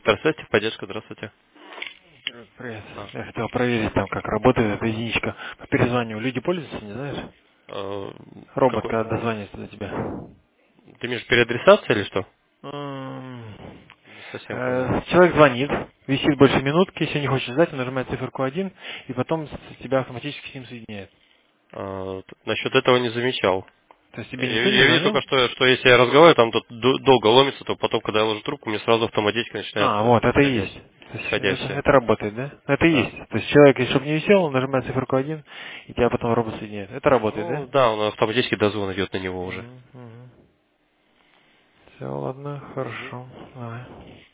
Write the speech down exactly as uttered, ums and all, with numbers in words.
Здравствуйте, поддержка, здравствуйте. Привет. А, Я хотел проверить там, как работает эта единичка. По перезваниванию люди пользуются, не знаешь? э, Робот, какой? когда дозвонится до тебя. Ты имеешь переадресация или что? М, Не совсем понял. э, Человек звонит, висит больше минутки, если не хочет ждать, он нажимает циферку один, и потом с- тебя автоматически с ним соединяет. А, т- насчет этого не замечал. То есть Я, тебе никто не я вижу только, звонил? что, что если я разговариваю, там тут д- долго ломится, то потом, когда я ложу трубку, мне сразу автоматически начинает А, вот, э, это и есть. исходять, То есть это, исходящее. это работает, да? Это и Да. есть. То есть человек, если чтобы не висел, он нажимает циферку один, и тебя потом робот соединяет. Это работает, да? Ну, да, он автоматически дозвон идет на него уже. Все, ладно, Мгм. хорошо. Давай.